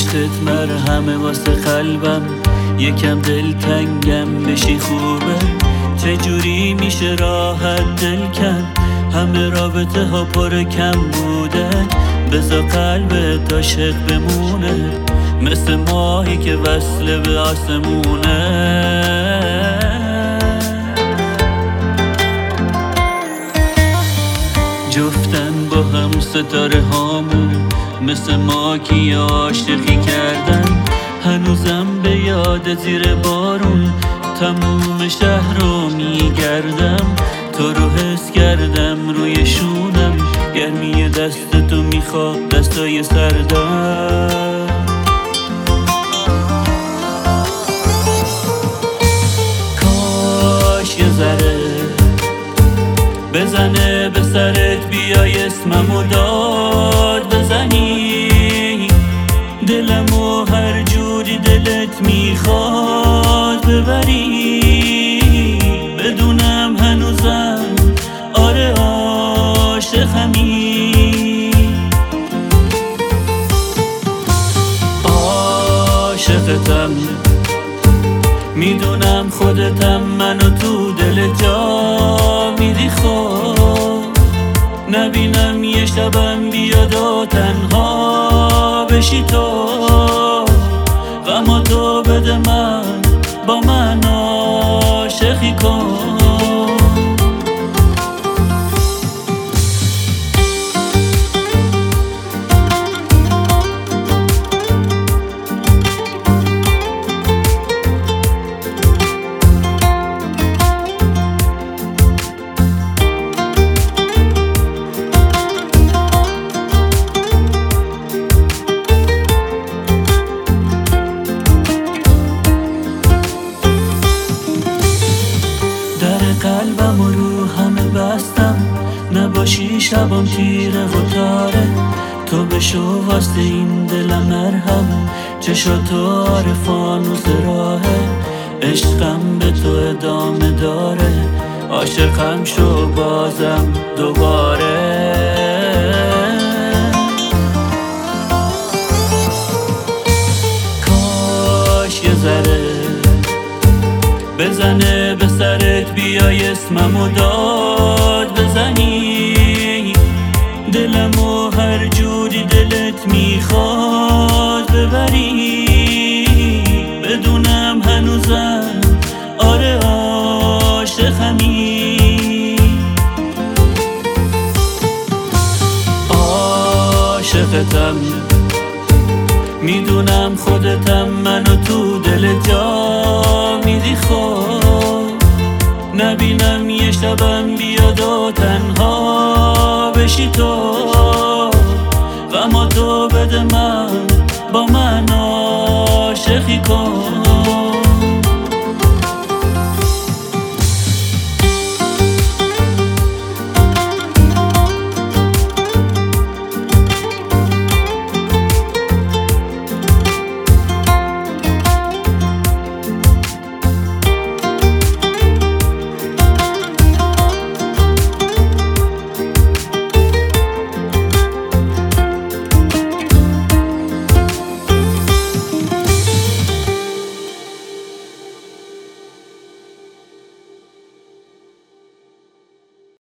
عشقت مرهمه واسه قلبم، یکم دلتنگم بشی خوبه. چجوری میشه راحت دل کن، همه رابطه ها پر کم بوده. بذار قلبت عاشق بمونه، مثل ماهی که وصله به آسمونه. جفتن با هم ستاره هامون، مثل ما که عاشقی کردن. هنوزم به یاد زیر بارون تموم شهر رو میگردم. تو رو حس کردم روی شونم، گرمی دست تو میخواد دستای سردم. کاش یه ذره بزنه به سرت، بیای اسممو داد بزنی. دلمو هر جوری دلت میخواد ببری. بدونم هنوزم آره عاشقمی، عاشقتم. میدونم خودتم، منو تو دل جا میدی. خب نبینم یه شبم بیاد و تنها بشی تو. غماتو بده من، با من عاشقی کن. قلبم و رو همه بستم، نباشی شبم تیره و تاره. تو بشو واسه این دلم مرهم، چشاتو عارفانوس راهه. عشقم به تو ادامه داره، عاشقم شو بازم دوباره. کاش یه ذره بزنه به سرت، بیای اسممو داد بزنی. دلمو هر جوری دلت میخواد ببری. بدونم هنوزم آره عاشقمی، عاشقتم. میدونم خودتم، منو تو دل جا میدی. خب نبینم یه شبم بیاد و تنها بشی تو. غماتو بده من، با من عاشقی کن.